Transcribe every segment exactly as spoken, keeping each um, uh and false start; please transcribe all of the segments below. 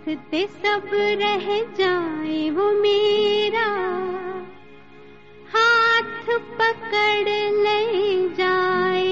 देखते सब रह जाए वो मेरा हाथ पकड़ ले जाए।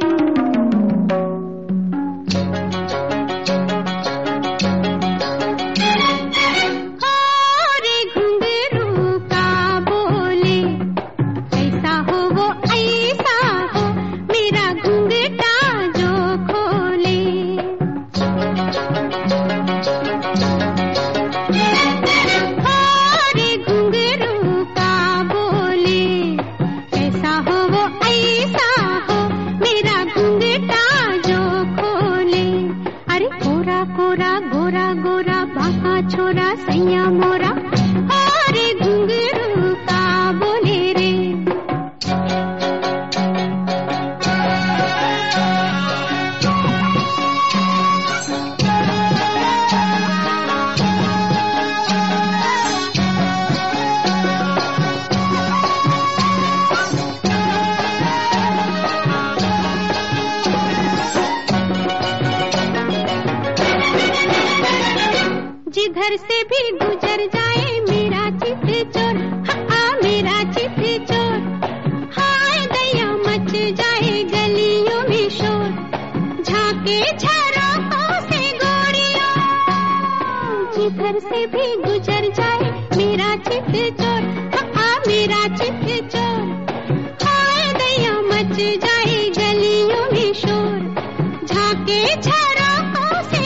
जिधर से भी गुजर जाए मेरा चित चोर, हाँ मेरा चित चोर। हाय दया मच जाए गलियों में शोर, झांके झरोखों से गोरियों। जिधर से भी गुजर जाए मेरा चित चोर, हाँ मेरा चित चोर। हाय दया मच जाए गलियों में शोर, झांके झरोखों से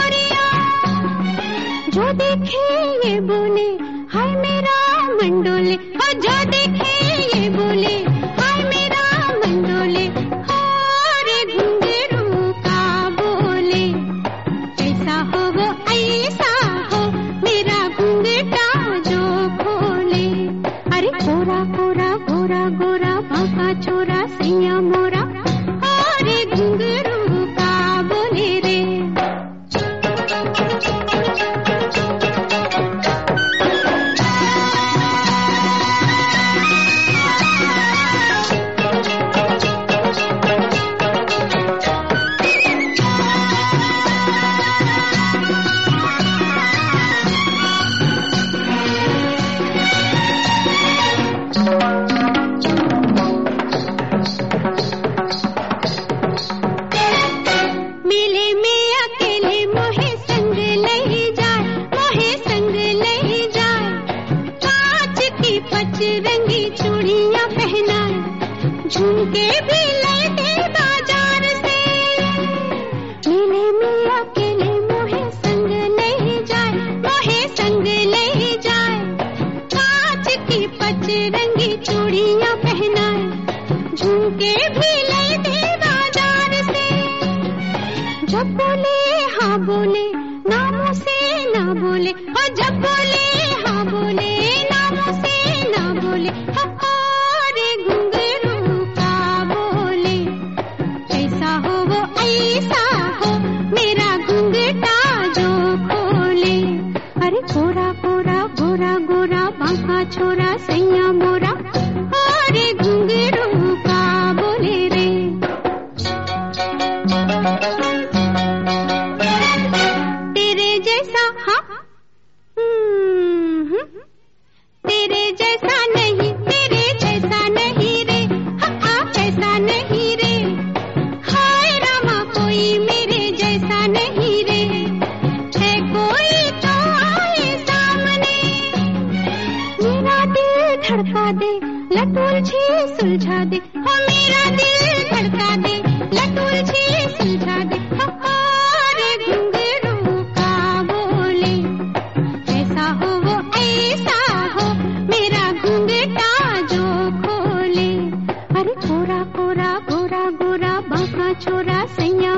जो देखे ये बोले हाय मेरा मंडोले, और जो देखे ये बोले हाय मेरा मंडोले। रे घुंघरू का बोले ऐसा हो वो ऐसा हो मेरा घुंघटा जो खोले। अरे गोरा गोरा गोरा गोरा बाबा छोरा सैया मोरा, रे घुंघरू का बोले रे। रंगी चूड़ियां पहनाए झुमके भी लेते बाजार से। मिले में अकेले मोहे संग ले जाए, मोहे संग ले जाए। कांच की पच रंगी चूड़ियां पहनाए झुमके भी लेते बाजार से। जब बोले हाँ बोले नामों से ना बोले, और जब बोले हाँ बोले नामों से ना बोले। रे घुंघरू का बोले ऐसा हो वो ऐसा हो मेरा घुंघटा जो खोले। अरे गोरा गोरा गोरा गोरा बांका छोरा सैया मोरा, रे घुंघरू का बोले रे। तेरे जैसा हाँ तेरे जैसा नहीं, तेरे जैसा नहीं रे, हाँ कैसा नहीं रे। हाय रामा कोई मेरे जैसा नहीं रे, है कोई तो आए सामने। मेरा दिल धड़का दे लटुलझी सुलझा दे, हो मेरा दिल धड़का दे लटुलझी सुलझा दे। रे घुंघरू का बोले ऐसा हो वो ऐसा हो मेरा घुंघटा जो खोले। अरे गोरा गोरा गोरा गोरा बांका छोरा सैया